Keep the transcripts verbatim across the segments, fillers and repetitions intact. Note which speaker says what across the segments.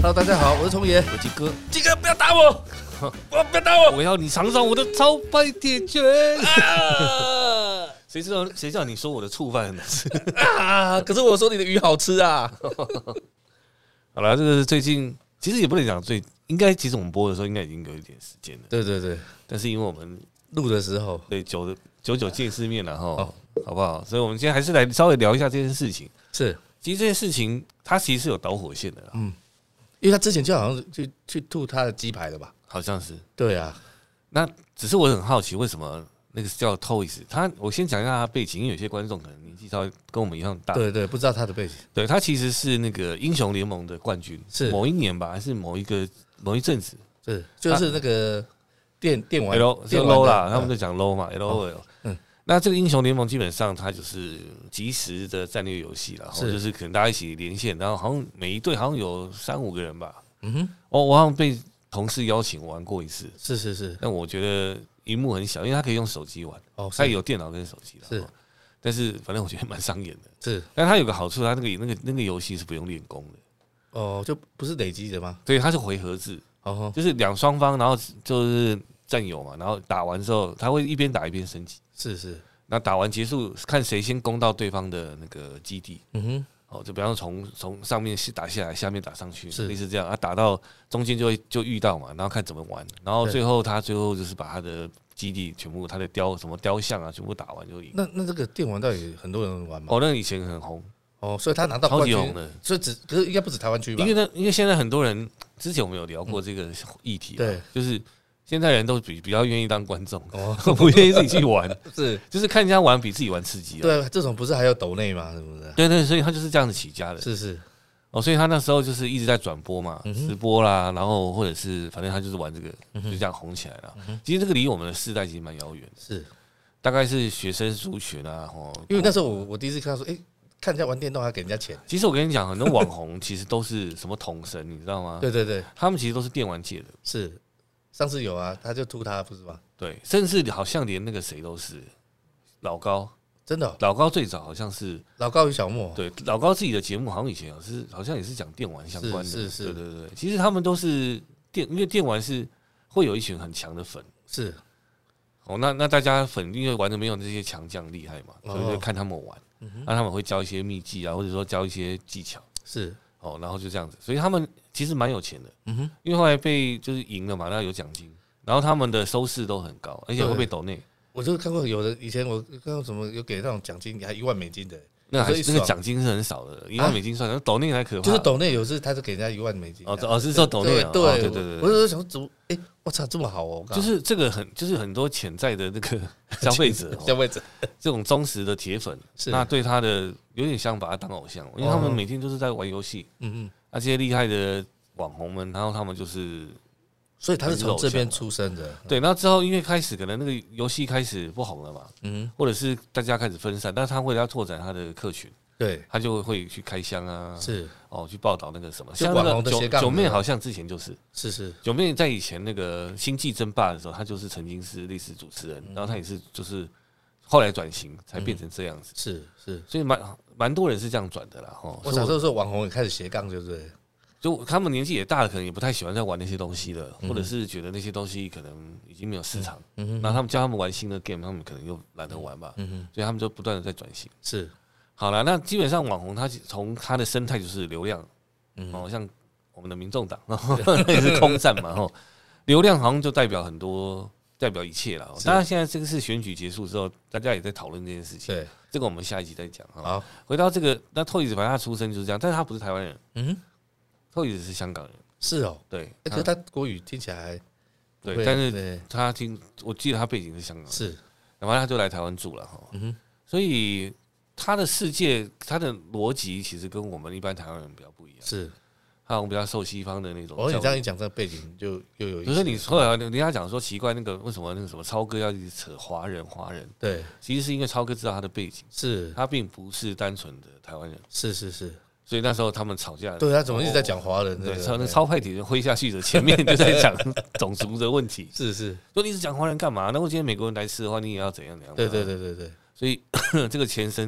Speaker 1: Hello， 大家好，我是聪爷，
Speaker 2: 我鸡哥，
Speaker 1: 鸡哥不要打我，不要打我，
Speaker 2: 我要你尝尝我的超派铁拳。啊、谁知道谁叫你说我的醋饭很难吃
Speaker 1: 啊？可是我说你的鱼好吃啊。
Speaker 2: 好了，这个是最近其实也不能讲最，应该其实我们播的时候应该已经有一点时间了。
Speaker 1: 对对对，
Speaker 2: 但是因为我们
Speaker 1: 录的时候，
Speaker 2: 对久久久见世面了哈，哦、好不好？所以我们今天还是来稍微聊一下这件事情。
Speaker 1: 是，
Speaker 2: 其实这件事情它其实是有导火线的啦。
Speaker 1: 嗯。因为他之前就好像去去吐他的鸡排了吧？
Speaker 2: 好像是。
Speaker 1: 对啊，
Speaker 2: 那只是我很好奇，为什么那个叫 Toys？ 他我先讲一下他的背景，因为有些观众可能年纪稍微跟我们一样大。
Speaker 1: 对对，不知道他的背景。
Speaker 2: 对，他其实是那个英雄联盟的冠军，
Speaker 1: 是
Speaker 2: 某一年吧，还是某一个某一阵子？
Speaker 1: 是，就是那个电电玩
Speaker 2: L 就 low 啦，他们就讲 low 嘛 ，L O L。嗯。那这个英雄联盟基本上它就是即时的战略游戏啦，然后就是可能大家一起连线，然后好像每一队好像有三五个人吧。嗯哼，我我好像被同事邀请玩过一次。
Speaker 1: 是是是，
Speaker 2: 但我觉得荧幕很小，因为它可以用手机玩，哦，它有电脑跟手机啦。是，但是反正我觉得蛮伤眼的。是，但它有个好处，它那个那个那个游戏是不用练功的。
Speaker 1: 哦，就不是累积的吗？
Speaker 2: 对，它是回合制，哦，就是两双方，然后就是战友嘛，然后打完之后，他会一边打一边升级。是是，那打完结束，看谁先攻到对方的那个基地。嗯哼，哦，就比方说从从上面打下来，下面打上去，类似这样啊，打到中间就会就遇到嘛，然后看怎么玩，然后最后他最后就是把他的基地全部他的雕什么雕像啊，全部打完就赢。
Speaker 1: 那那这个电玩到底很多人玩吗？
Speaker 2: 哦，那以前很红。
Speaker 1: 哦，所以他拿到冠军，
Speaker 2: 超级红的，
Speaker 1: 所以只可是应该不止台湾区吧？
Speaker 2: 因为呢，因为现在很多人之前我们有聊过这个议题，对，就是现在人都比比较愿意当观众，哦，不愿意自己去玩，是，就是看人家玩比自己玩刺激。
Speaker 1: 对，这种不是还有抖内吗？是不是？
Speaker 2: 对对，所以他就是这样子起家的，
Speaker 1: 是是。
Speaker 2: 哦，所以他那时候就是一直在转播嘛，直播啦，然后或者是反正他就是玩这个，就这样红起来了。其实这个离我们的世代其实蛮遥远，是，大概是学生族群啊，哦，
Speaker 1: 因为那时候我我第一次看到说，哎。看人家玩电动还给人家钱，
Speaker 2: 其实我跟你讲，很多网红其实都是什么统神，你知道吗？
Speaker 1: 对对对，
Speaker 2: 他们其实都是电玩界的。
Speaker 1: 是，上次有啊，他就吐他不是吗？
Speaker 2: 对，甚至好像连那个谁都是老高，
Speaker 1: 真的、哦，
Speaker 2: 老高最早好像是
Speaker 1: 老高与小莫，
Speaker 2: 对，老高自己的节目好像以前是好像也是讲电玩相关的，
Speaker 1: 是是是，
Speaker 2: 对对对，其实他们都是电，因为电玩是会有一群很强的粉，
Speaker 1: 是。
Speaker 2: 哦，那那大家粉因为玩的没有这些强将厉害嘛，所以就看他们玩。那他们会教一些秘技啊，或者说教一些技巧，是哦，然后就这样子，所以他们其实蛮有钱的，嗯哼，因为后来被就是赢了嘛，那有奖金，然后他们的收视都很高，而且会被抖内。
Speaker 1: 我就看过有的以前我看到什么有给那种奖金，还一万美金的。
Speaker 2: 那还那个奖金是很少的，一万美金算，抖内还可怕。
Speaker 1: 就是抖内有时他就给人家一万美金。
Speaker 2: 哦哦，是说抖内啊？
Speaker 1: 对
Speaker 2: 对对对。
Speaker 1: 我就想怎么，哎，我操，这么好哦！
Speaker 2: 就是这个很，就是很多潜在的那个消费者，
Speaker 1: 消费者
Speaker 2: 这种忠实的铁粉，那对他的有点像把他当偶像，因为他们每天都是在玩游戏。嗯嗯。那这些厉害的网红们，然后他们就是。
Speaker 1: 所以他是从这边出生的，
Speaker 2: 对。那之后因为开始可能那个游戏开始不红了嘛，嗯，或者是大家开始分散，但是他为了要拓展他的客群，对，他就会去开箱啊，是哦，去报道那个什么，像那个九九妹好像之前就是，是是九妹在以前那个星际争霸的时候，他就是曾经是类似主持人，然后他也是就是后来转型才变成这样子，是是，所以蛮蛮多人是这样转的啦，哈。
Speaker 1: 我小时候说网红也开始斜杠，对不对？
Speaker 2: 就他们年纪也大了，可能也不太喜欢再玩那些东西了，或者是觉得那些东西可能已经没有市场。然后他们叫他们玩新的 game， 他们可能又懒得玩吧。所以他们就不断的在转型。是，好了，那基本上网红他从他的生态就是流量，哦，像我们的民众党也是空战嘛，吼，流量好像就代表很多，代表一切了。当然现在这个是选举结束之后，大家也在讨论这件事情。对，这个我们下一集再讲。好，回到这个，那Toys反正他出生就是这样，但是他不是台湾人。嗯。Toys是香港人，
Speaker 1: 是哦，
Speaker 2: 对，
Speaker 1: 可是他国语听起来
Speaker 2: 对，但是他听，我记得他背景是香港，是，然后他就来台湾住了哈，嗯哼，所以他的世界，他的逻辑其实跟我们一般台湾人比较不一样，是，他好像比较受西方的那种。
Speaker 1: 哦，你这样一讲，这个背景就又有意思。
Speaker 2: 比如说你后来人家讲说奇怪，那个为什么那个什么超哥要一直扯华人华人？对，其实是因为超哥知道他的背景，是他并不是单纯的台湾人，是是是。所以那时候他们吵架，
Speaker 1: 对他怎么一直在讲华人？
Speaker 2: 对，那超派铁人挥下去的前面就在讲种族的问题。
Speaker 1: 是是，
Speaker 2: 说你一直讲华人干嘛？那我今天美国人来吃的话，你也要怎样怎样？
Speaker 1: 对对对对对。
Speaker 2: 所以这个前身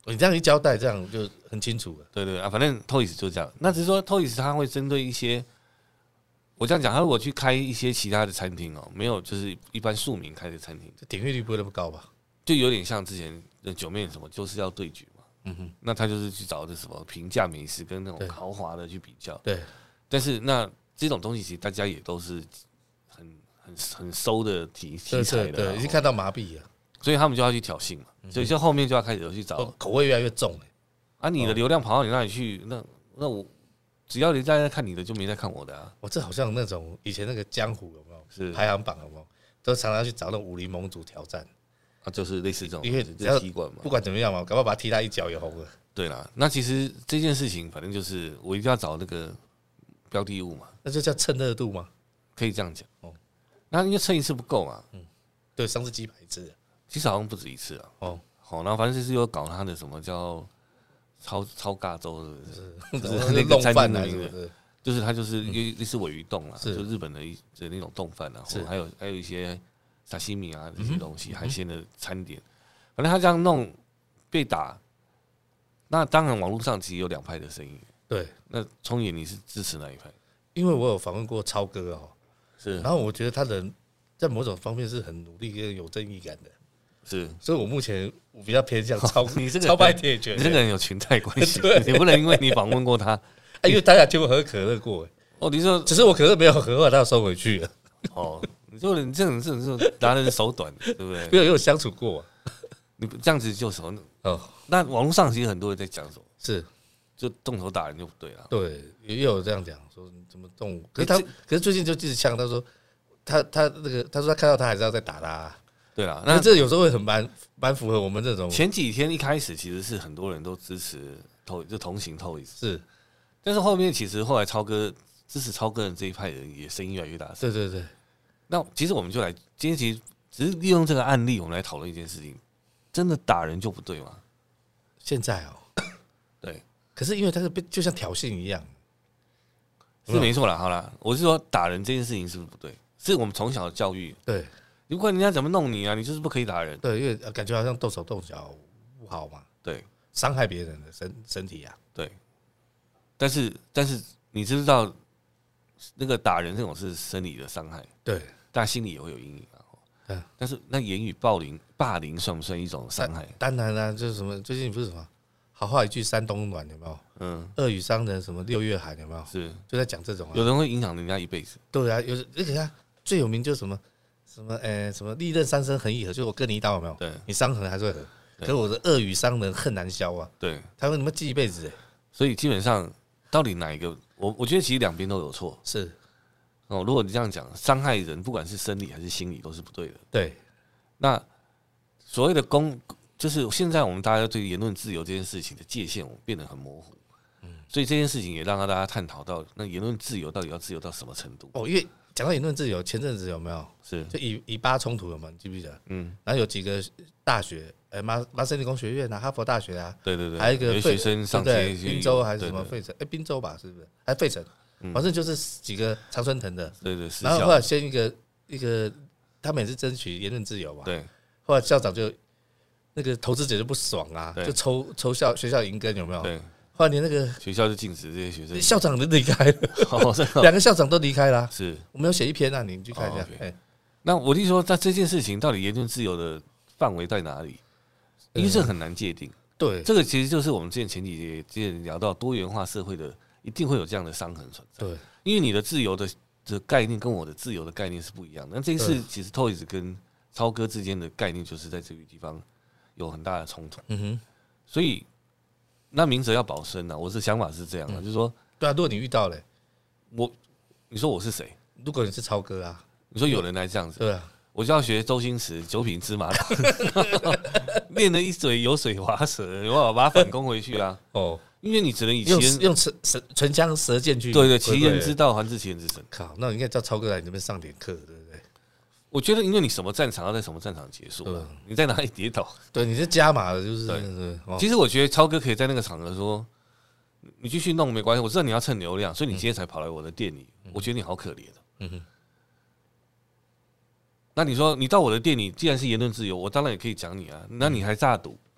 Speaker 1: 你这样一交代，这样就很清楚了。
Speaker 2: 对对啊，反正 Toys 就这样。那只是说 Toys 他会针对一些，我这样讲，他如果去开一些其他的餐厅哦，没有就是一般庶民开的餐厅，
Speaker 1: 这点阅率不会那么高吧？
Speaker 2: 就有点像之前的九妹什么就是要对决嘛。嗯哼，那他就是去找这什么平价美食跟那种豪华的去比较。
Speaker 1: 对，
Speaker 2: 但是那这种东西其实大家也都是很很很收的题题材的，
Speaker 1: 对，已经看到麻痹了。所
Speaker 2: 以他们就要去挑衅嘛，所以就后面就要开始去找
Speaker 1: 口味越来越重
Speaker 2: 啊！你的流量跑到你那里去，那那我只要人家在看你的，就没在看我的啊！
Speaker 1: 我这好像那种以前那个江湖有没有？
Speaker 2: 是
Speaker 1: 排行榜有没有？都常常去找那种武林盟主挑战
Speaker 2: 啊，就是类似这种，
Speaker 1: 因为
Speaker 2: 这踢馆嘛，
Speaker 1: 不管怎么样嘛，搞不好把他踢他一脚也红了。
Speaker 2: 对啦，那其实这件事情，反正就是我一定要找那个标的物嘛，
Speaker 1: 那就叫蹭热度嘛，
Speaker 2: 可以这样讲哦。那因为蹭一次不够嘛，嗯，
Speaker 1: 对，上次几百次。
Speaker 2: 其实好像不止一次啊。哦，好，然后反正就是有搞他的什么叫超超尬州的，就是那个餐厅的名字，就是他就是类似鲔鱼冻啊，就日本的一的那种冻饭啊，还有还有一些沙西米啊这些东西，海鲜的餐点。反正他这样弄被打，那当然网络上其实有两派的声音。
Speaker 1: 对，
Speaker 2: 那聪爷你是支持哪一派？
Speaker 1: 因为我有访问过超哥哦，
Speaker 2: 是，
Speaker 1: 然后我觉得他人在某种方面是很努力跟有正义感的。
Speaker 2: 是，
Speaker 1: 所以我目前我比较偏向超
Speaker 2: 你这个
Speaker 1: 超派铁拳，
Speaker 2: 你这个人有裙带关系，你不能因为你访问过他，
Speaker 1: 因为大家听我喝可乐过，
Speaker 2: 哦，你说
Speaker 1: 只是我可乐没有喝完，他要收回去了。
Speaker 2: 哦，你说你这种这种这种拿人手短，对不对？
Speaker 1: 没有，因为我相处过，
Speaker 2: 你这样子就什么
Speaker 1: 哦？
Speaker 2: 那网络上其实很多人在讲什么，
Speaker 1: 是
Speaker 2: 就动手打人就不对了。
Speaker 1: 对，也有这样讲说你怎么动，可是他可是最近就一直呛，他说他他那个他说他看到他还是要再打他。
Speaker 2: 对啦，那
Speaker 1: 这有时候会很蛮蛮符合我们这种。
Speaker 2: 前几天一开始其实是很多人都支持透，就同行透一次，
Speaker 1: 是，
Speaker 2: 但是后面其实后来超哥支持超哥的这一派人也声音越来越大声。
Speaker 1: 对对对。
Speaker 2: 那其实我们就来今天其实只是利用这个案例，我们来讨论一件事情：真的打人就不对吗？
Speaker 1: 现在哦，
Speaker 2: 对，
Speaker 1: 可是因为他是就像挑衅一样，
Speaker 2: 是没错啦。好啦，我是说打人这件事情是不是不对？是我们从小的教育。
Speaker 1: 对。
Speaker 2: 如果人家怎么弄你啊，你就是不可以打人。
Speaker 1: 对，因为感觉好像动手动脚不好嘛。
Speaker 2: 对，
Speaker 1: 伤害别人的身身体啊。
Speaker 2: 对，但是但是你知道，那个打人这种是生理的伤害，
Speaker 1: 对，
Speaker 2: 但心里也会有阴影啊。对，但是那言语暴凌霸凌算不算一种伤害？
Speaker 1: 当然啦，就是什么最近不是什么好话一句三冬暖有没有？嗯，恶语伤人什么六月寒有没有？
Speaker 2: 是
Speaker 1: 就在讲这种、啊，
Speaker 2: 有人会影响人家一辈子。
Speaker 1: 对啊，有而且他最有名就是什么。什么？诶、欸，什么利刃三生痕亦合？就我割你一刀有没有？
Speaker 2: 对，
Speaker 1: 你伤痕还是会合。可是我的恶语伤人恨难消啊。
Speaker 2: 对，
Speaker 1: 他会你们记一辈子哎。
Speaker 2: 所以基本上，到底哪一个？我我觉得其实两边都有错。
Speaker 1: 是
Speaker 2: 哦，如果你这样讲，伤害人不管是生理还是心理都是不对的。
Speaker 1: 对。
Speaker 2: 那所谓的公，就是现在我们大家对言论自由这件事情的界限，我变得很模糊。嗯，所以这件事情也让大家探讨到，那言论自由到底要自由到什么程度？
Speaker 1: 哦，因为。讲到言论自由，前阵子有没有？
Speaker 2: 是
Speaker 1: 就以以巴冲突有没有？你记不记得？嗯，然后有几个大学，呃，麻麻省理工学院啊，哈佛大学啊，
Speaker 2: 对对对，
Speaker 1: 还有一个
Speaker 2: 学生上街，
Speaker 1: 宾州还是什么费城？哎，宾州吧，是不是？还费城？反正就是几个常春藤的，
Speaker 2: 对对。
Speaker 1: 然后后来先一个一个，他们也是争取言论自由嘛。
Speaker 2: 对。
Speaker 1: 后来校长就那个投资者就不爽啊，就抽抽校学校银根有没有？
Speaker 2: 对。
Speaker 1: 后来连那个
Speaker 2: 学校就禁止这些学生，
Speaker 1: 校长都离开了，两个校长都离开了。
Speaker 2: 是，
Speaker 1: 我们有写一篇啊，你去看一下。哎，
Speaker 2: 那我就说，在这件事情到底言论自由的范围在哪里？因为这很难界定。
Speaker 1: 对，
Speaker 2: 这个其实就是我们之前前几节之前聊到多元化社会的，一定会有这样的伤痕存在。
Speaker 1: 对，
Speaker 2: 因为你的自由的的概念跟我的自由的概念是不一样的。那这一次其实 Toys 跟超哥之间的概念就是在这个地方有很大的冲突。嗯哼，所以。那明哲要保身啊！我的想法是这样的，嗯、就是说，
Speaker 1: 对啊，如果你遇到了、欸，
Speaker 2: 我，你说我是谁？
Speaker 1: 如果你是超哥啊，
Speaker 2: 你说有人来这样子，
Speaker 1: 对啊，
Speaker 2: 我就要学周星驰九品芝麻官，练了一嘴油水滑舌，我把它反攻回去啊！哦，因为你只能以
Speaker 1: 用用唇舌唇枪舌剑去，
Speaker 2: 对对，其人之道还治其人之身。
Speaker 1: 靠，那你应该叫超哥来你这边上点课，对不对？
Speaker 2: 我觉得，因为你什么战场要在什么战场结束、啊，你在哪里跌倒，
Speaker 1: 对，你是加码的，就是
Speaker 2: 对。哦、其实我觉得超哥可以在那个场合说，你继续弄没关系，我知道你要蹭流量，所以你今天才跑来我的店里，嗯、我觉得你好可怜、嗯、哼。那你说你到我的店里，既然是言论自由，我当然也可以讲你啊，那你还诈赌，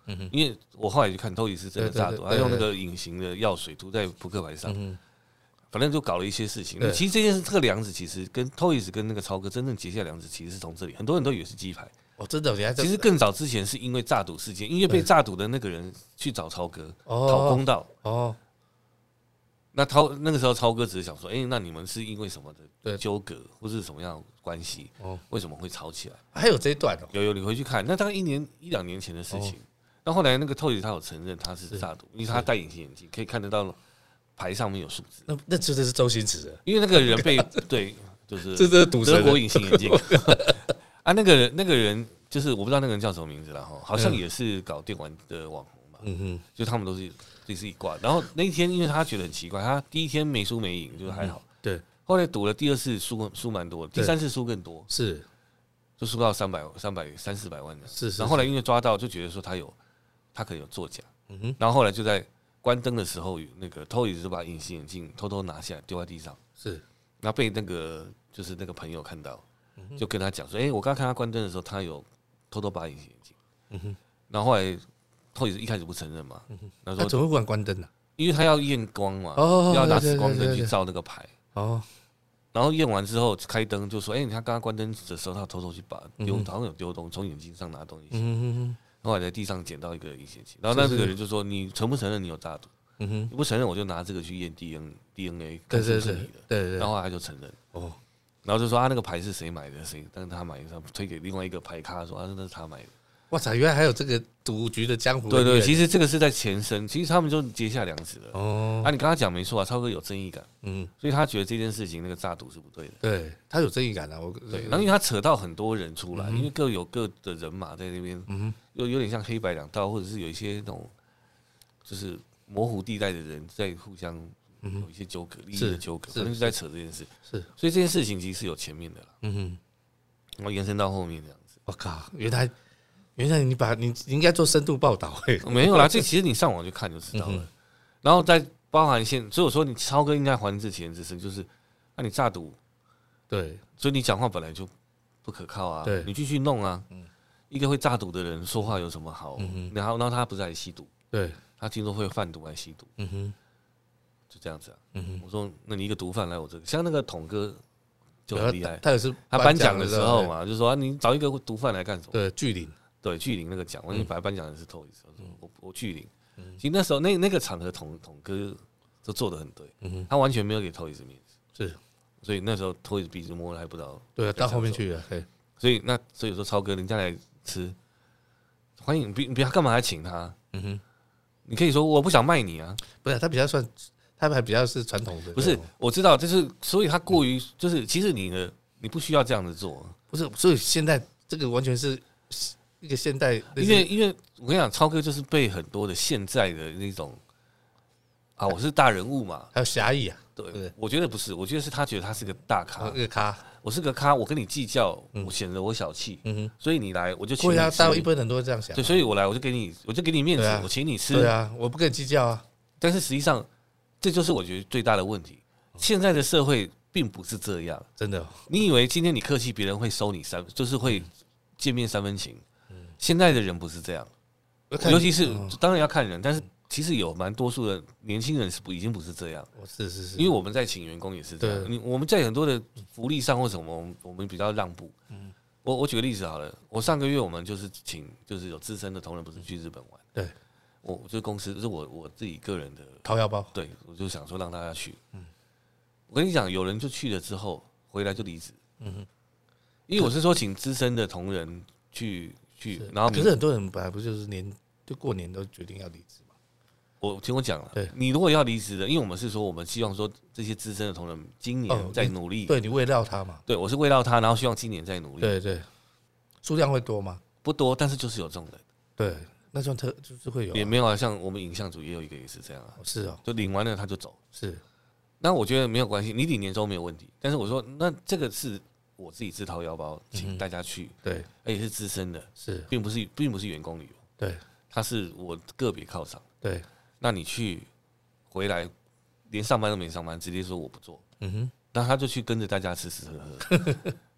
Speaker 2: 嗯、因为我后来就看 Toys 是真的诈赌，他用那个隐形的药水涂在扑克牌上，嗯、反正就搞了一些事情。其实这件事，这个梁子其实跟 Toys 跟那个超哥真正结下梁子，其实是从这里，很多人都以为是鸡排。
Speaker 1: 哦，真的，
Speaker 2: 其实更早之前是因为诈赌事件，因为被诈赌的那个人去找超哥讨公道。哦，那超那个时候超哥只是想说，哎、欸，那你们是因为什么的纠葛，或是什么样的关系？哦，为什么会吵起来？
Speaker 1: 还有这一段哦，
Speaker 2: 有有，你回去看，那大概一年一两年前的事情。那、哦、后来那个 Toys 他有承认他是诈赌，因为他戴隐形眼镜，可以看得到牌上面有数字。
Speaker 1: 那那真的是周星驰的，
Speaker 2: 因为那个人被对，就是
Speaker 1: 这是赌
Speaker 2: 德国隐形眼镜。啊，那个那个人就是我不知道那个人叫什么名字了哈，好像也是搞电玩的网红吧。嗯哼，就他们都是这是一挂。然后那一天，因为他觉得很奇怪，他第一天没输没赢，就是还好。
Speaker 1: 嗯、对。
Speaker 2: 后来赌了第二次输输蛮多，第三次输更多，
Speaker 1: 是，
Speaker 2: 就输到三百三百三四百万的。
Speaker 1: 是是。
Speaker 2: 然后后来因为抓到，就觉得说他有他可能有作假。嗯哼。然后后来就在关灯的时候，那个 Toys 就把隐形眼镜偷偷拿下来丢在地上。
Speaker 1: 是。
Speaker 2: 然后被那个就是那个朋友看到。就跟他讲说，哎、欸，我刚看他关灯的时候，他有偷偷把隐形眼镜。嗯哼。然后后来 Toys 一开始不承认嘛，嗯、
Speaker 1: 他说他怎么会关关灯呢、啊？
Speaker 2: 因为他要验光嘛，哦、要拿紫光灯去照那个牌。哦。然后验完之后开灯，就说，哎、欸，他刚刚关灯的时候，他偷偷去把丢，好像有丢东西，从眼睛上拿东西。嗯哼。后来在地上捡到一个隐形眼镜，然后那这个人就说，你承不承认你有诈赌？嗯哼。你不承认，我就拿这个去验 D N D N A， 看是不是你的。
Speaker 1: 对对对。
Speaker 2: 然后后来他就承认。哦。然后就说啊，那个牌是谁买的？谁？但是他买的，他推给另外一个牌咖说啊，那是他买的。
Speaker 1: 哇塞，原来还有这个赌局的江湖。
Speaker 2: 对对，其实这个是在前身，其实他们就结下梁子了。哦，啊，你刚刚讲没错啊，超哥有正义感，嗯，所以他觉得这件事情那个诈赌是不对的。
Speaker 1: 对他有正义感啊，我
Speaker 2: 对，然后因为他扯到很多人出来，嗯、因为各有各的人马在那边，嗯，有有点像黑白两道，或者是有一些那种就是模糊地带的人在互相。有一些纠葛，利益的纠葛，反正就在扯这件事。
Speaker 1: 是，
Speaker 2: 所以这件事情其实是有前面的了。嗯哼，然后延伸到后面这样子。
Speaker 1: 我靠，原来原来你把你你应该做深度报道哎、欸，
Speaker 2: 没有啦，这其实你上网就看就知道了。嗯、然后再包含现，所以我说你超哥应该还治其人之身，就是那、啊、你诈赌，
Speaker 1: 对，
Speaker 2: 所以你讲话本来就不可靠啊，对，你继续弄啊。嗯、一个会诈赌的人说话有什么好？嗯、然后然后他不是还吸毒，
Speaker 1: 对，
Speaker 2: 他听说会贩毒还吸毒。嗯哼。就这样子啊，嗯、我说，那你一个毒贩来我这个，像那个统哥就很厉害，
Speaker 1: 他也是
Speaker 2: 他颁奖的时候嘛，就说、啊、你找一个毒贩来干什么？
Speaker 1: 对，巨灵，
Speaker 2: 对巨灵那个奖，我你本来颁奖人是Toys，我我巨灵，嗯、其实那时候那那个场合统统哥都做得很对，嗯、他完全没有给Toys面子，
Speaker 1: 是，
Speaker 2: 所以那时候Toys鼻子摸了还不知道，
Speaker 1: 对，到后面去了，对，
Speaker 2: 所以那所以说超哥人家来吃，欢迎，你不要干嘛还请他？嗯哼，你可以说我不想卖你啊，
Speaker 1: 不是他比较算。他们还比较是传统的，
Speaker 2: 不是？我知道，就是所以他过于就是，其实你的你不需要这样子做，
Speaker 1: 不是？所以现在这个完全是一个现代，
Speaker 2: 因为因为我跟你讲，超哥就是被很多的现在的那种啊，我是大人物嘛，
Speaker 1: 还有侠义啊，
Speaker 2: 对不对？我觉得不是，我觉得是他觉得他是个大咖，
Speaker 1: 一个咖，
Speaker 2: 我是个咖，我跟你计较，我显得我小气，嗯哼，所以你来我就请你吃。
Speaker 1: 对啊，大陆一般人都会这样想，
Speaker 2: 对，所以我来我就给你，我就给你面子，我请你吃，
Speaker 1: 对啊，我不跟你计较啊，
Speaker 2: 但是实际上。这就是我觉得最大的问题。现在的社会并不是这样，
Speaker 1: 真的。
Speaker 2: 你以为今天你客气，别人会收你三，就是会见面三分情。现在的人不是这样，尤其是当然要看人，但是其实有蛮多数的年轻人是不已经不是这样。
Speaker 1: 是是是，
Speaker 2: 因为我们在请员工也是这样。你我们在很多的福利上或什么，我们比较让步。我我举个例子好了，我上个月我们就是请，就是有资深的同仁不是去日本玩。
Speaker 1: 对。
Speaker 2: 我这公司是我我自己个人的
Speaker 1: 掏腰包，
Speaker 2: 对，我就想说让大家去。嗯，我跟你讲，有人就去了之后回来就离职。嗯哼，因为我是说请资深的同仁去去，然后
Speaker 1: 可是很多人本来不就是年就过年都决定要离职嘛。
Speaker 2: 我听我讲了，对，你如果要离职的，因为我们是说我们希望说这些资深的同仁今年在努力，
Speaker 1: 对你慰劳他嘛，
Speaker 2: 对我是慰劳他，然后希望今年再努力。
Speaker 1: 对对，数量会多吗？
Speaker 2: 不多，但是就是有这种人。
Speaker 1: 对。那种特就是会有、啊，
Speaker 2: 也没有啊，像我们影像组也有一个也是这样啊，
Speaker 1: 是哦，
Speaker 2: 就领完了他就走，
Speaker 1: 是。
Speaker 2: 那我觉得没有关系，你领年终没有问题，但是我说那这个是我自己自掏腰包请大家去，
Speaker 1: 对、嗯，
Speaker 2: 而且是资深的，
Speaker 1: 是，
Speaker 2: 并不是并不是员工旅游，
Speaker 1: 对，
Speaker 2: 他是我个别犒赏，
Speaker 1: 对。
Speaker 2: 那你去回来连上班都没上班，直接说我不做，嗯哼，那他就去跟着大家吃吃喝喝。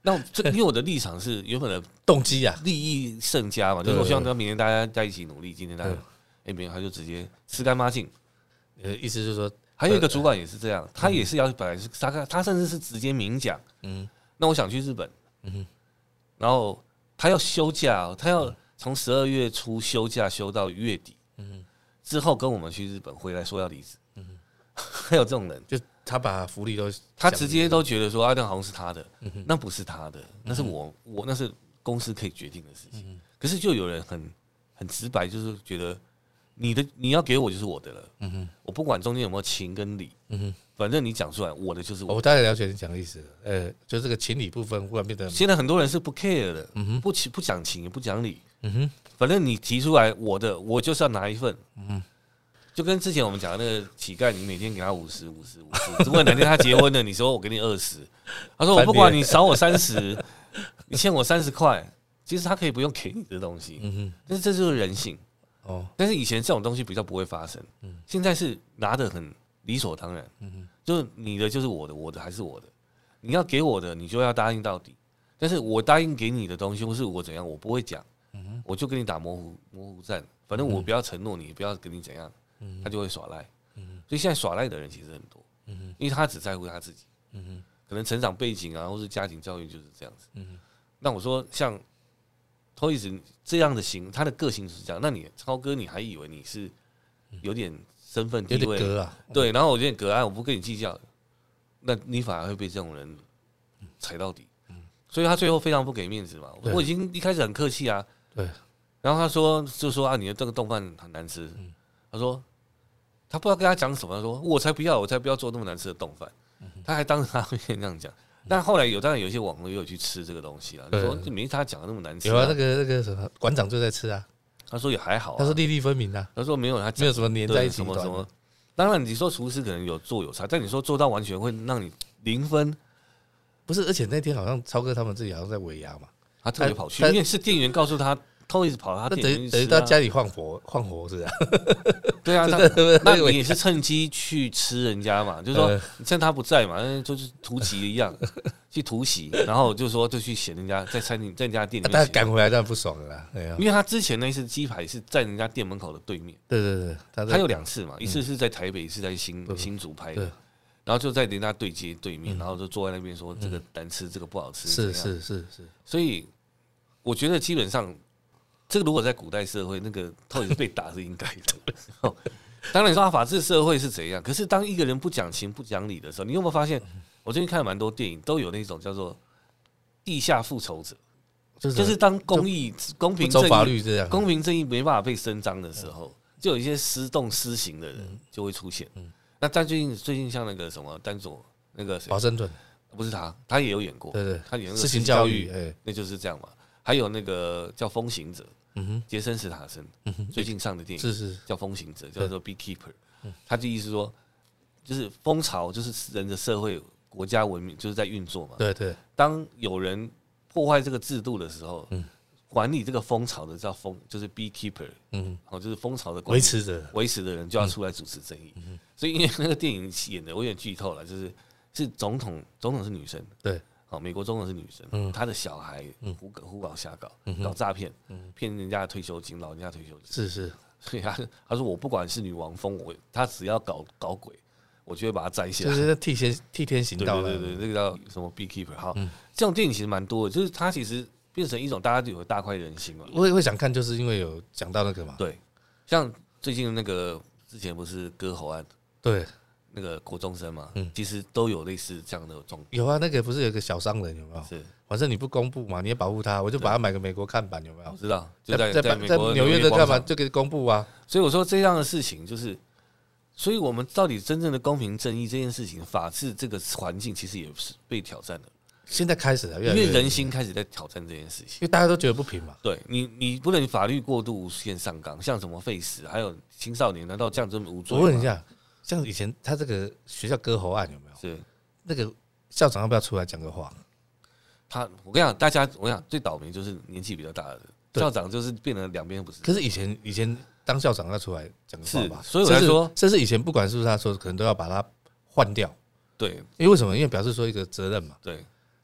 Speaker 2: 那这因为我的立场是原本的
Speaker 1: 动机啊，
Speaker 2: 利益甚佳嘛，就是我希望明年大家在一起努力，今天大家哎，明年他就直接吃干抹净。
Speaker 1: 呃，意思就是说，
Speaker 2: 还有一个主管也是这样，他也是要本来是他他甚至是直接明讲，嗯，那我想去日本，嗯，然后他要休假，他要从十二月初休假休到月底，嗯，之后跟我们去日本回来说要离职，嗯，还有这种人，
Speaker 1: 就他把福利都，
Speaker 2: 他直接都觉得说啊，那好像是他的，那不是他的，那是我我那是公司可以决定的事情，可是就有人很很直白，就是觉得。你的你要给我就是我的了，嗯哼，我不管中间有没有情跟理，嗯哼，反正你讲出来，我的就是我的。
Speaker 1: 我大概了解你讲的意思了，呃，就这个情理部分忽然变得，
Speaker 2: 现在很多人是不 care 的，嗯哼，不不讲情也不讲理，嗯哼，反正你提出来我的，我就是要拿一份，嗯哼，就跟之前我们讲的那个乞丐，你每天给他五十五十五十，如果哪天他结婚了，你说我给你二十，他说我不管你少我三十，你欠我三十块，其实他可以不用给你的东西，嗯哼，但是这就是人性。哦，但是以前这种东西比较不会发生，嗯，现在是拿得很理所当然，嗯，就是你的就是我的，我的还是我的，你要给我的，你就要答应到底。但是我答应给你的东西，或是我怎样，我不会讲，嗯，我就跟你打模糊模糊战，反正我不要承诺你，不要跟你怎样，嗯，他就会耍赖，嗯，所以现在耍赖的人其实很多，嗯，因为他只在乎他自己，嗯，可能成长背景啊，或是家庭教育就是这样子，嗯，那我说像。Toys 这样的型，他的个性是这样。那你超哥，你还以为你是有点身份地位，有点格啊？对，然后我有点格啊，我不跟你计较，那你反而会被这种人踩到底。所以他最后非常不给面子嘛。我已经一开始很客气啊，对。然后他说，就说啊，你的这个冻饭很难吃。他说他不知道跟他讲什么，他说我才不要，我才不要做那么难吃的冻饭。他还当着他面这样讲。但后来有，当然有些网红也有去吃这个东西了。你说没他讲的那么难吃、啊。
Speaker 1: 有啊，那个那个什么馆长就在吃啊。
Speaker 2: 他说也还好、啊，
Speaker 1: 他说粒粒分明啊。
Speaker 2: 他说没有他
Speaker 1: 没有什么粘在一起
Speaker 2: 什么什么。当然你说厨师可能有做有差，但你说做到完全会让你零分，
Speaker 1: 不是？而且那天好像超哥他们自己好像在尾牙嘛，
Speaker 2: 他特别跑去，因为是店员告诉他。他一直跑到他店里去吃、啊，
Speaker 1: 等于到家里换活换活是啊，
Speaker 2: 对啊，那那你也是趁机去吃人家嘛，就是说趁他不在嘛，就是突袭一样去突袭，然后就说就去嫌人家在餐厅在人家店里面，
Speaker 1: 但赶回来当然不爽了啦，
Speaker 2: 因为他之前那一次鸡排是在人家店门口的对面，
Speaker 1: 对对对，
Speaker 2: 他, 他有两次嘛，一次是在台北，一次在新新竹拍的，然后就在人家对接对面，然后就坐在那边说这个难吃，这个不好吃，
Speaker 1: 是是是是，
Speaker 2: 所以我觉得基本上。这个如果在古代社会，那个到底是被打是应该的。当然，你说法治社会是怎样？可是当一个人不讲情、不讲理的时候，你有没有发现？我最近看了蛮多电影，都有那种叫做地下复仇者，就是当公义、公平正义、公平正义没办法被伸张的时候，就有一些私动私刑的人就会出现。那但最近最近像那个什么丹佐那个
Speaker 1: 华盛顿，
Speaker 2: 不是他，他也有演过，
Speaker 1: 对对，
Speaker 2: 他演那个
Speaker 1: 私刑教育，
Speaker 2: 那就是这样嘛。还有那个叫《风行者》，杰森·史塔森最近上的电影
Speaker 1: 是是
Speaker 2: 叫《风行者》，叫做《Beekeeper》。他的意思说，就是风潮，就是人的社会、国家文明就是在运作嘛。
Speaker 1: 对对。
Speaker 2: 当有人破坏这个制度的时候，管理这个风潮的叫风，就是 Beekeeper， 嗯，好，就是风潮的
Speaker 1: 维持者，
Speaker 2: 维持的人就要出来主持正义。所以因为那个电影演的，我有点剧透了，就是是总统，总统是女生，对。好，美国总统是女生，她的小孩胡搞胡搞瞎搞，搞诈骗，骗人家的退休金，老人家退休金，
Speaker 1: 是是。
Speaker 2: 所以他他说我不管是女王风，我他只要搞搞鬼，我就会把他摘下来，
Speaker 1: 就是替天替天行道了。
Speaker 2: 对对对，这个叫什么 Beekeeper。好，这种电影其实蛮多的，就是它其实变成一种大家就有大快人心嘛。
Speaker 1: 我也会想看，就是因为有讲到那个嘛。
Speaker 2: 对，像最近那个之前不是割喉案，
Speaker 1: 对。
Speaker 2: 那个国中生嘛，嗯，其实都有类似这样的状况。
Speaker 1: 有啊，那个不是有个小商人有没有？是，反正你不公布嘛，你也保护他，我就把他买个美国看板有没有？
Speaker 2: 我知道，就
Speaker 1: 在
Speaker 2: 在在
Speaker 1: 纽约的看板就可以公布啊。
Speaker 2: 所以我说这样的事情就是，所以我们到底真正的公平正义这件事情，法治这个环境其实也是被挑战的。
Speaker 1: 现在开始了，
Speaker 2: 因为人心开始在挑战这件事情，
Speaker 1: 因为大家都觉得不平嘛。
Speaker 2: 对你，你不能法律过度无限上纲，像什么废死，还有青少年，难道这样这么无罪吗？
Speaker 1: 我问一下。像以前他这个学校割喉案有没有？
Speaker 2: 是
Speaker 1: 那个校长要不要出来讲个话？
Speaker 2: 他，我跟你讲，大家，我跟你讲，最倒霉就是年纪比较大的校长，就是变成两边不是。
Speaker 1: 可是以前以前当校长要出来讲个话吧？
Speaker 2: 所以我才说，
Speaker 1: 这是以前不管是不是他说，可能都要把他换掉。
Speaker 2: 对，
Speaker 1: 因为为什么？因为表示说一个责任嘛。
Speaker 2: 对，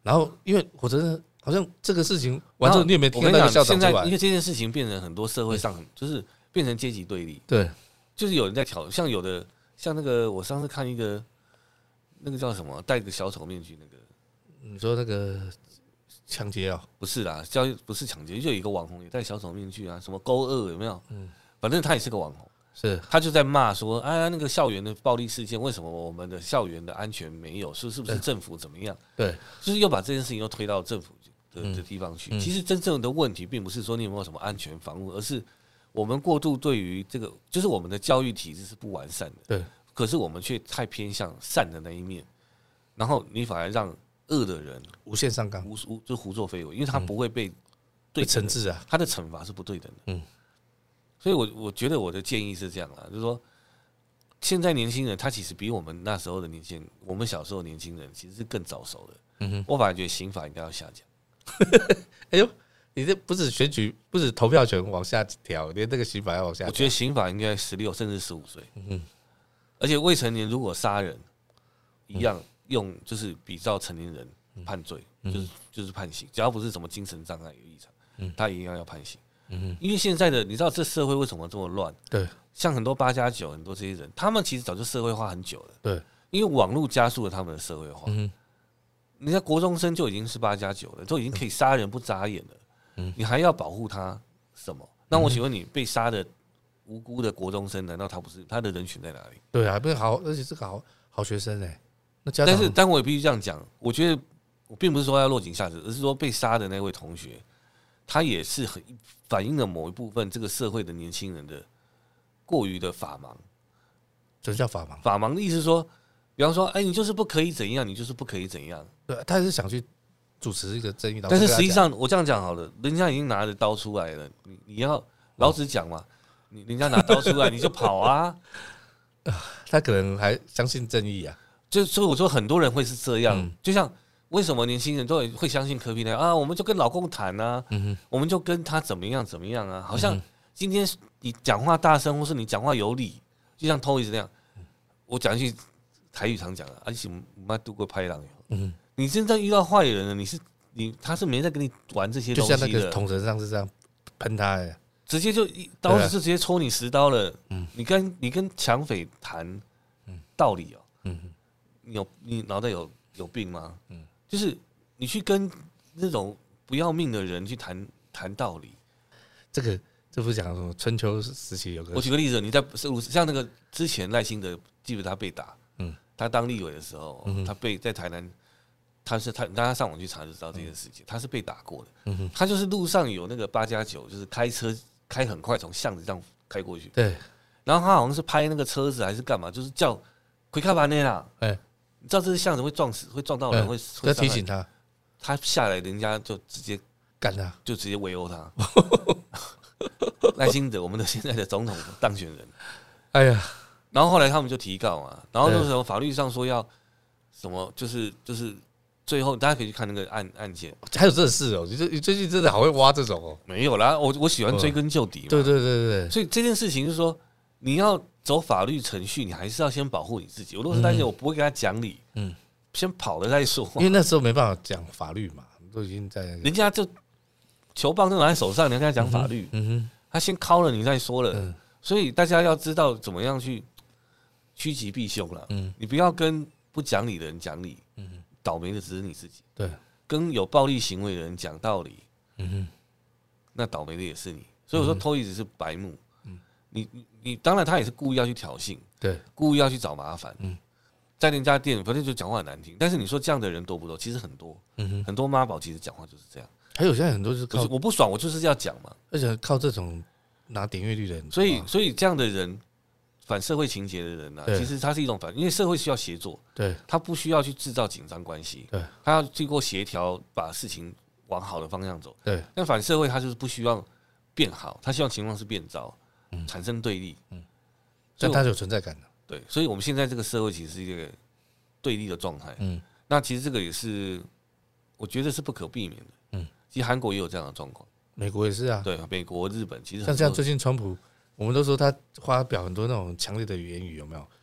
Speaker 1: 然后因为我真的好像这个事情完之后，你有没有听到那个校长出来？
Speaker 2: 现在因为这件事情变成很多社会上就是变成阶级对立，
Speaker 1: 对，
Speaker 2: 就是有人在挑，像有的像那个我上次看一个那个叫什么戴个小丑面具那个，
Speaker 1: 你说那个抢劫啊？
Speaker 2: 不是啦，叫不是抢劫，就有一个网红也戴小丑面具啊，什么勾二有没有？嗯，反正他也是个网红。
Speaker 1: 是，
Speaker 2: 他就在骂说，哎，那个校园的暴力事件，为什么我们的校园的安全没有？是是不是政府怎么样？
Speaker 1: 对，
Speaker 2: 就是又把这件事情又推到政府的的地方去。其实真正的问题并不是说你有没有什么安全防护，而是我们过度对于这个，就是我们的教育体制是不完善的。
Speaker 1: 对，
Speaker 2: 可是我们却太偏向善的那一面，然后你反而让恶的人
Speaker 1: 无限上纲，
Speaker 2: 无无就胡作非为，因为他不会被对
Speaker 1: 惩治啊，
Speaker 2: 他的惩罚是不对等的。嗯。所以我，我我觉得我的建议是这样啦，就是说，现在年轻人他其实比我们那时候的年轻人，我们小时候的年轻人其实是更早熟的。嗯哼，我反而觉得刑法应该要下降。
Speaker 1: 哎呦，你这不止选举，不止投票权往下调，连这个刑法要往下调。
Speaker 2: 我觉得刑法应该十六甚至十五岁。嗯哼，而且未成年如果杀人，一样用就是比照成年人判罪，嗯、就是就是判刑，只要不是什么精神障碍有异常，嗯、他一样要判刑。因为现在的你知道这社会为什么这么乱？
Speaker 1: 对，
Speaker 2: 像很多八加九，很多这些人，他们其实早就社会化很久了。
Speaker 1: 对，
Speaker 2: 因为网络加速了他们的社会化。嗯，你在国中生就已经是八加九了，都已经可以杀人不眨眼了。嗯，你还要保护他什么？那我请问你，被杀的无辜的国中生，难道他不是他的人群在哪里？
Speaker 1: 对啊，不是好，而且是个好好学生哎、欸。那家
Speaker 2: 长，但是，但我也必须这样讲，我觉得我并不是说要落井下石，而是说被杀的那位同学，他也是很。反映了某一部分这个社会的年轻人的过于的法盲。
Speaker 1: 什么叫法盲？
Speaker 2: 法盲的意思是说，比方说，哎，你就是不可以怎样，你就是不可以怎样。
Speaker 1: 对，他是想去主持一个正义。
Speaker 2: 但是实际上，我这样讲好了，人家已经拿着刀出来了，你你要老实讲嘛，你人家拿刀出来，你就跑啊。
Speaker 1: 他可能还相信正义啊。
Speaker 2: 就所以我说，很多人会是这样，嗯、就像。为什么年轻人都会相信柯 P 那样啊？我们就跟老公谈啊，嗯、我们就跟他怎么样怎么样啊？好像今天你讲话大声，或是你讲话有理，就像 Toys 那样。我讲一句台语常讲的，而且我们度过拍档以后，嗯、你真正遇到坏人了，你是你他是没在跟你玩这些东西的。
Speaker 1: 就像那个统神上是这样喷他的，
Speaker 2: 直接就一刀子就直接戳你十刀了。嗯、你跟你跟抢匪谈道理哦、喔，嗯、你有你脑袋有有病吗？嗯就是你去跟那种不要命的人去谈谈道理，这
Speaker 1: 个这不是讲什么春秋时期有个？
Speaker 2: 我举个例子，你在像那个之前赖清德，记得他被打，嗯，他当立委的时候，嗯、他被在台南，他是他大家上网去查就知道这件事情，他是被打过的，嗯、他就是路上有那个八加九，就是开车开很快从巷子这样开过去，
Speaker 1: 对，
Speaker 2: 然后他好像是拍那个车子还是干嘛，就是叫快开把内啦，哎。你知道这是巷子会撞死，会撞到人，会
Speaker 1: 要提醒他，
Speaker 2: 他下来，人家就直接
Speaker 1: 干他，
Speaker 2: 就直接围殴他。赖清德，我们的现在的总统当选人，
Speaker 1: 哎呀，
Speaker 2: 然后后来他们就提告嘛，然后那时候法律上说要什么，就是就是最后大家可以去看那个案案件，
Speaker 1: 还有这事哦，你这你最近真的好会挖这种哦，
Speaker 2: 没有啦，我我喜欢追根究底嘛，
Speaker 1: 对对对对，
Speaker 2: 所以这件事情就是说你要。走法律程序，你还是要先保护你自己。我如果是担心，我不会跟他讲理，嗯，先跑了再说。
Speaker 1: 因为那时候没办法讲法律嘛，都已经在、那個、
Speaker 2: 人家就球棒就拿在手上，你要跟他讲法律，嗯哼，他先敲了你再说了。嗯、所以大家要知道怎么样去趋吉避凶了。嗯，你不要跟不讲理的人讲理，嗯哼，倒霉的只是你自己。
Speaker 1: 对，
Speaker 2: 跟有暴力行为的人讲道理，嗯哼，那倒霉的也是你。所以我说偷一直是白目。你你你当然他也是故意要去挑衅，
Speaker 1: 对，
Speaker 2: 故意要去找麻烦。嗯，在人家店，反正就讲话很难听。但是你说这样的人多不多？其实很多，嗯哼，很多妈宝其实讲话就是这样。
Speaker 1: 还有现在很多就是靠
Speaker 2: 我不爽，我就是要讲嘛。
Speaker 1: 而且靠这种拿点阅率的人，
Speaker 2: 所以所以这样的人，反社会情节的人呢、啊，其实他是一种反，因为社会需要协作，
Speaker 1: 对，
Speaker 2: 他不需要去制造紧张关系，
Speaker 1: 对，
Speaker 2: 他要经过协调，把事情往好的方向走，
Speaker 1: 对。
Speaker 2: 但反社会他就是不希望变好，他希望情况是变糟。嗯、产生对立，嗯，
Speaker 1: 但它是有存在感的，
Speaker 2: 对，所以我们现在这个社会其实是一个对立的状态，嗯，那其实这个也是我觉得是不可避免的，嗯，其实韩国也有这样的状况，
Speaker 1: 美国也是啊，
Speaker 2: 对，美国、日本其实
Speaker 1: 像像最近川普，我们都说他发表很多那种强烈的言语，有没有？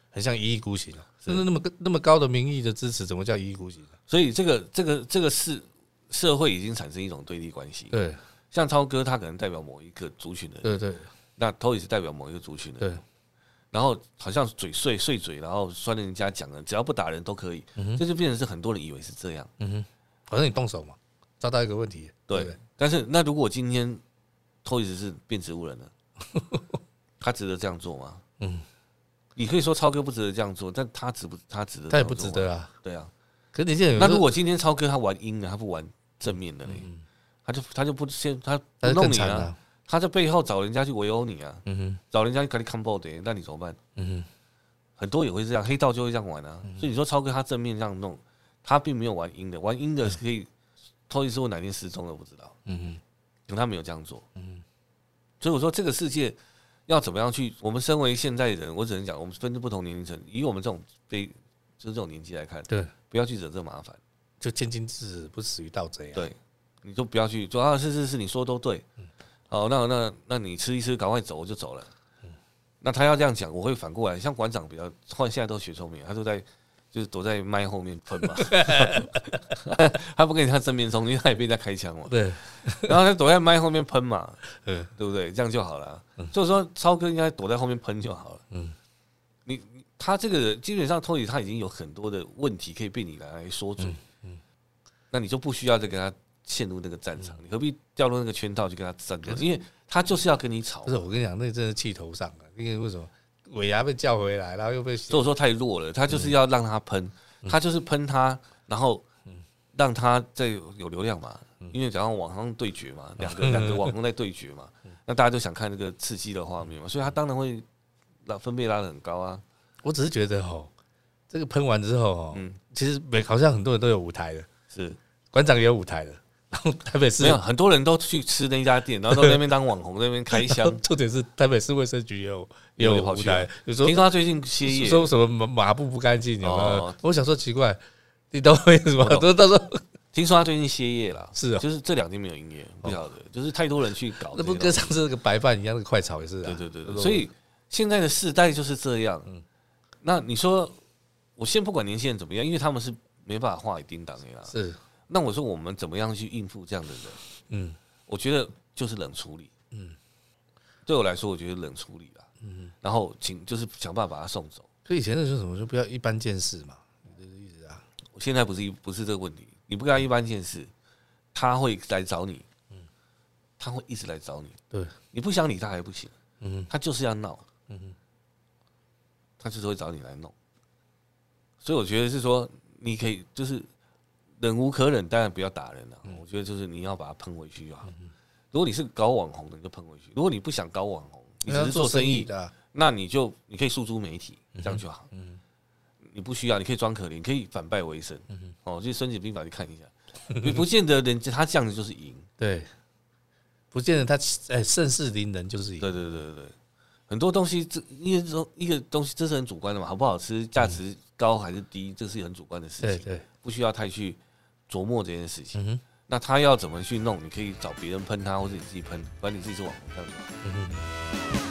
Speaker 1: 很像一意孤行啊。甚至那么那么高的民意的支持，怎么叫一意孤行？
Speaker 2: 所以这个这个这个是社会已经产生一种对立关系。
Speaker 1: 对，
Speaker 2: 像超哥他可能代表某一个族群的人，
Speaker 1: 对对。
Speaker 2: 那 Toys 代表某一个族群的人，对。然后好像嘴碎碎嘴，然后酸人家讲的，只要不打人都可以，嗯、这就变成是很多人以为是这样。
Speaker 1: 嗯哼，反正你动手嘛，找到一个问题。
Speaker 2: 对，对但是那如果今天 Toys 是变植物人了，他值得这样做吗？嗯。你可以说超哥不值得这样做，但他值不他值得？
Speaker 1: 他也不值得啊。
Speaker 2: 对啊。
Speaker 1: 可是你现在
Speaker 2: 那如果今天超哥他玩阴的，他不玩正面的嘞、嗯，他就他就不先他不弄你啊，他在背后找人家去围殴你啊，嗯哼，找人家去跟你 combo 的，那你怎么办？嗯哼，很多也会这样，黑道就会这样玩啊。嗯、所以你说超哥他正面这样弄，他并没有玩阴的，玩阴的可以偷一次或哪天失踪了不知道。嗯哼，可他没有这样做。嗯哼，所以我说这个世界。要怎么样去？我们身为现代人，我只能讲，我们分不同年龄层，以我们这种非就是这种年纪来看，对，不要去惹这麻烦，
Speaker 1: 就渐进治不死于盗贼啊。
Speaker 2: 对，你就不要去说啊，是是是，你说都对。嗯、好，那那那你吃一吃，赶快走，我就走了。嗯、那他要这样讲，我会反过来，像馆长比较，后来现在都学聪明，他都在就是躲在麦后面喷嘛，他不跟你看正面冲，因为他也被人家开枪嘛。对，然后他躲在麦后面喷嘛，对不对？这样就好了。所以说，超哥应该躲在后面喷就好了。嗯，你他这个基本上Toys他已经有很多的问题可以被你来说准，嗯，那你就不需要再跟他陷入那个战场，你何必掉入那个圈套去跟他战斗？因为他就是要跟你吵。
Speaker 1: 不是，我跟你讲，那真是气头上啊！因为为什么？尾牙被叫回来，然后又被
Speaker 2: 所以我说太弱了，他就是要让他喷，嗯、他就是喷他，然后让他再有流量嘛。嗯、因为假如网上对决嘛，两个两个网红在对决嘛，嗯、那大家都想看这个刺激的画面嘛，所以他当然会拉分贝拉得很高啊。
Speaker 1: 我只是觉得哦，这个喷完之后哦，嗯、其实每好像很多人都有舞台的，是馆长也有舞台的。然后台北市
Speaker 2: 没有很多人都去吃那家店，然后都在那边当网红，在那边开箱。
Speaker 1: 重点是台北市卫生局也有也有舞台，
Speaker 2: 听说他最近歇业，
Speaker 1: 说什么马步不干净，有没有？我想说奇怪，你懂为什么？都到时候
Speaker 2: 听说他最近歇业了，
Speaker 1: 是啊，
Speaker 2: 就是这两天没有营业，不晓得，就是太多人去搞。
Speaker 1: 那不跟上次那个白饭一样，那个快炒也是啊。
Speaker 2: 对对对，所以现在的世代就是这样。那你说，我先不管年轻人怎么样，因为他们是没办法话语叮当的啦。是。那我说我们怎么样去应付这样的人？嗯，我觉得就是冷处理。嗯，对我来说，我觉得冷处理啦。嗯，然后请就是想办法把他送走。
Speaker 1: 所以以前的说什么就不要一般见识嘛，你的意思啊？
Speaker 2: 我现在不是不是这个问题，你不跟他一般见识，他会来找你。嗯，他会一直来找你。对，你不想理他还不行。嗯，他就是要闹。嗯，他就是会找你来弄。所以我觉得是说，你可以就是。忍无可忍，当然不要打人了。嗯、我觉得就是你要把他喷回去就好。嗯、如果你是搞网红的，你就喷回去；如果你不想搞网红，你只是做生意的，那你就你可以诉诸媒体，这样就好。嗯、你不需要，你可以装可怜，你可以反败为胜。嗯、哦，就《孙子兵法》去看一下，你不见得人家他这样子就是赢。
Speaker 1: 对，不见得他哎盛世凌人就是赢。
Speaker 2: 对对对对对，很多东西这因为说一个东西这是很主观的嘛，好不好吃、价值高还是低，这是很主观的事情。对对，不需要太去。琢磨这件事情，嗯、那他要怎么去弄？你可以找别人喷他，或者你自己喷，反正你自己是网红这样子。嗯